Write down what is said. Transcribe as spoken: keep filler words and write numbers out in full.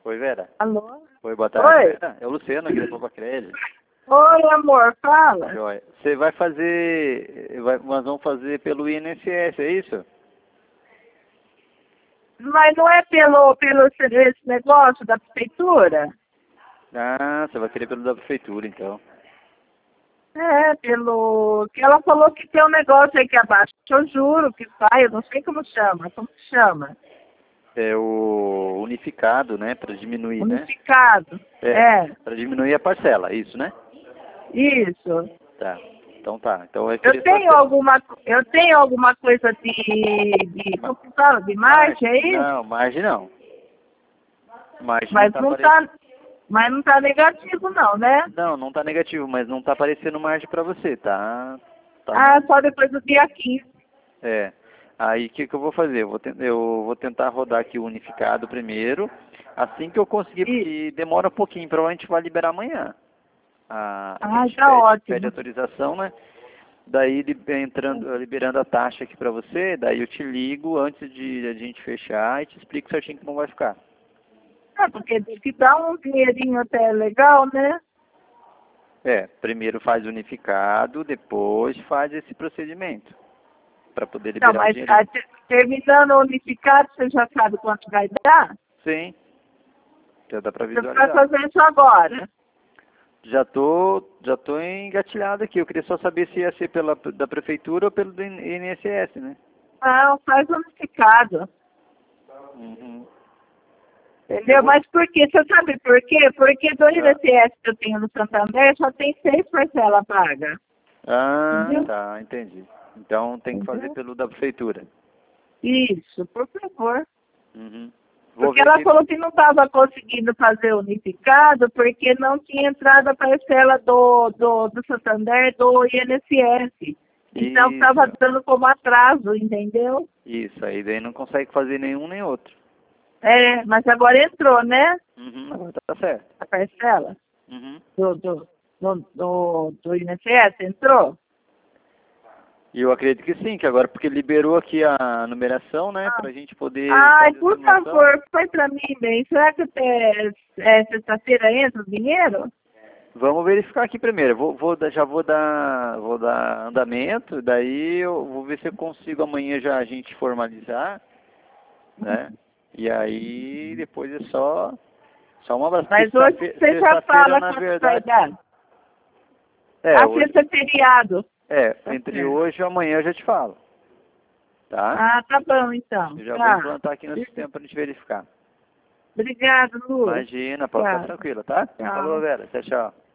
Oi, Vera. Alô? Oi, boa tarde, Oi. Vera. É o Luciano aqui da Poupa Crédito. Oi, amor, fala. Joia. Você vai fazer... Vai, nós vamos fazer pelo I N S S, é isso? Mas não é pelo, pelo esse negócio da prefeitura? Ah, você vai querer pelo da prefeitura, então. É, pelo... que ela falou que tem um negócio aí que abaixa. Eu juro que vai, eu não sei como chama. Como que chama? É o unificado, né? Para diminuir, Unificado. né? É, É, para diminuir a parcela, isso, né? isso. Tá. Então tá. Então vai Eu querer tenho só... alguma, eu tenho alguma coisa de, de, como que fala, de margem aí? Não, margem não. Margem Mas não tá não aparecendo. tá, mas não tá negativo não, né? Não, não tá negativo, mas não tá aparecendo margem para você, tá? Tá Ah, no... só depois do dia quinze. É. Aí o que, que eu vou fazer? Eu vou, ten- eu vou tentar rodar aqui o unificado primeiro. Assim que eu conseguir, E, porque demora um pouquinho, provavelmente vai liberar amanhã. A, a ah, gente tá pede, pede ótimo. autorização, né? Daí li- entrando, liberando a taxa aqui pra você, daí eu te ligo antes de a gente fechar e te explico certinho como vai ficar. É, porque diz que dá um dinheirinho até legal, né? É, primeiro faz o unificado, depois faz esse procedimento. Pra poder Não, liberar o mas dinheiro. ah, te- terminando o unificado, você já sabe quanto vai dar? Sim, já dá pra Você vai visualizar. fazer isso agora. Já tô, já tô engatilhado aqui. Eu queria só saber se ia ser pela da prefeitura ou pelo do I N S S, né? Não, faz o unificado. Uhum. Eu Entendeu? vou... Mas por quê? Você sabe por quê? Porque do Ah, I N S S que eu tenho no Santander só tem seis parcelas pagas. ah, Entendeu? tá, entendi. Então tem que fazer Entendeu? pelo da prefeitura. Isso, por favor. Uhum. Vou Porque ver ela aqui. falou que não estava conseguindo fazer unificado porque não tinha entrado a parcela do, do, do Santander do I N S S. Então estava Isso, dando como atraso, entendeu? isso. Aí daí não consegue fazer nenhum nem outro. É, mas agora entrou, né? Uhum, agora tá certo. A parcela Uhum. do, do, do, do, do I N S S entrou? E eu acredito que sim, que agora porque liberou aqui a numeração, né, Ah. pra gente poder Ai, fazer a por simulação. favor, põe pra mim, bem. Será que até é, sexta-feira entra o dinheiro? Vamos verificar aqui primeiro. Vou, vou, dar- já vou dar, vou dar andamento, daí eu vou ver se eu consigo amanhã já a gente formalizar, né? E aí depois é só, só um abraço. Porque Mas hoje sexta-fe- você já sexta-feira, fala na quanto vai verdade, dar. é, A hoje, sexta é feriado. é, Tá entre certo. hoje e amanhã eu já te falo, tá? Ah, tá bom então. Eu já vou Tá. implantar aqui no sistema pra gente verificar. Obrigado, Lu. Imagina, pode ficar Tchau. tranquila, tá? Falou, Tchau. Vera. Tchau, tchau.